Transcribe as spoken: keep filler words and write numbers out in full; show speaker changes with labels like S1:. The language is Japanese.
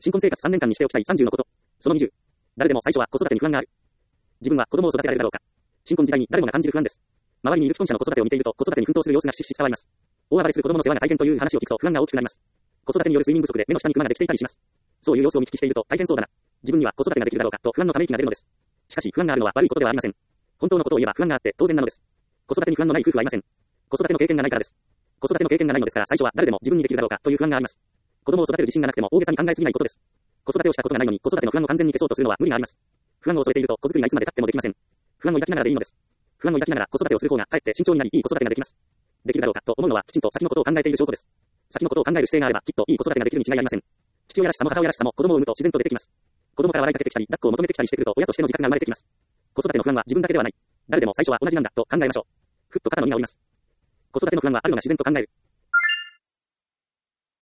S1: 新婚生活さんねんかんにしておきたいさんじゅうのこと。そのにじゅう。誰でも最初は子育てに不安がある。自分は子供を育てられるだろうか。新婚時代に誰もが感じる不安です。周りにいる既婚者の子育てを見ていると子育てに奮闘する様子がしし伝わります。大暴れする子供の世話が大変という話を聞くと不安が大きくなります。子育てによる睡眠不足で目の下にクマができていたりします。そういう様子を見聞きしていると大変そうだな。自分には子育てができるだろうかと不安のため息が出るのです。しかし不安があるのは悪いことではありません。本当のことを言えば不安があって当然なのです。子育てに不安のない夫婦はいません。子育ての経験がないからです。子育ての経験がないのですから最初は誰でも自分にできるだろうかという不安があります。子供を育てる自信がなくても大げさに考えすぎないことです。子育てをしたことがないのに子育ての不安を完全に消そうとするのは無理があります。不安を添えていると子作りがいつまで経ってもできません。不安を抱きながらでいいのです。不安を抱きながら子育てをする方がかえって慎重になりいい子育てができます。できるだろうかと思うのはきちんと先のことを考えている証拠です。先のことを考える姿勢があればきっといい子育てができるに違いありません。父親らしさも母親らしさも子供を産むと自然と出てきます。子供から笑いかけてきたり抱っこを求めてきたりしてくると親としての自覚が生まれてきます。子育ての不安は自分だけではない。誰でも最初は同じなんだと考えましょう。ふっと肩の荷が下ります。子育ての不安はあるのが自然と考える。